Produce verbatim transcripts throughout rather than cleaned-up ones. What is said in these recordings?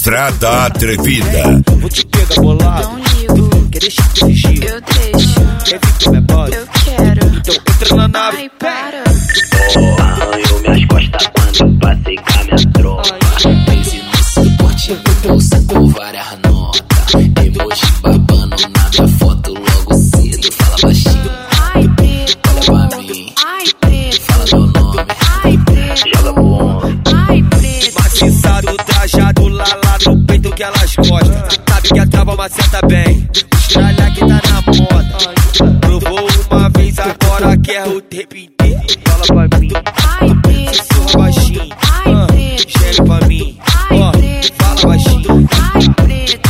Estrada Atrevida. Vou te pegar bolado. Quer deixar de exigir? Eu deixo. Quer vir com minha base? Eu quero. Então entra na nave. Ai, para. Oh, arranhou minhas costas quando eu passei com a minha tropa. Pense no suporte, bolsa com várias notas. Emoji babando na minha foto logo cedo. Fala baixinho. Ai, preto. Olha pra mim. Ai, preto. Fala meu nome. Ai, preto. Joga pro homem. Ai, preto. Maciçado, trajado lá, lá no peito que elas gostam. Sabe que a trava maceta bem. Estralha que tá na moda. Provou uma vez, agora quer o tempo inteiro. Fala pra mim. Ai, preto. Sussurra baixinho. Ai, Ah, preto. Gere pra mim. Ai, Ó, preto. fala baixinho. Ai, preto.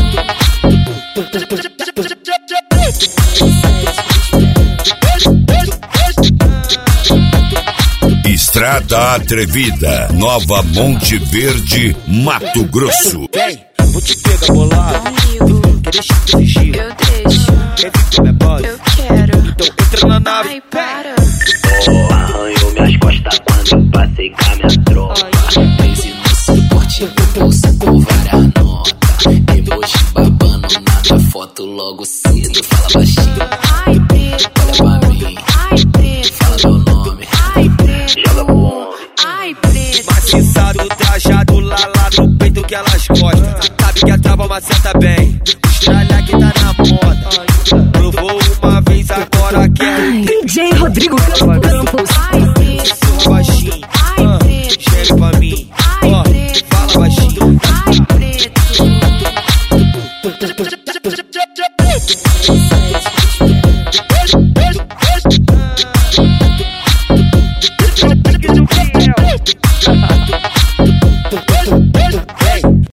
Estrada Atrevida, Nova Monte Verde, Mato Grosso. Vem, vou te pegar bolado. Quer deixar de exigir? Eu deixo. Quer vir com minha base? Eu quero. Então entra na nave. Ai, para. Oh, arranhou minhas costas quando eu passei com a minha tropa. Pense no suporte, bolsa com várias notas. Emoji babando na minha foto logo cedo. Fala baixinho. Ai, preto. Olha pra mim. Ai, preto. Fala meu nome. Ai, preto. Joga pro homem. Ai, preto. Maciçado, trajado lá, lá no peito que elas gostam. Sabe que a trava maceta bem. Estralha que tá na moda. Provou uma vez, agora quer. D J Rodrigo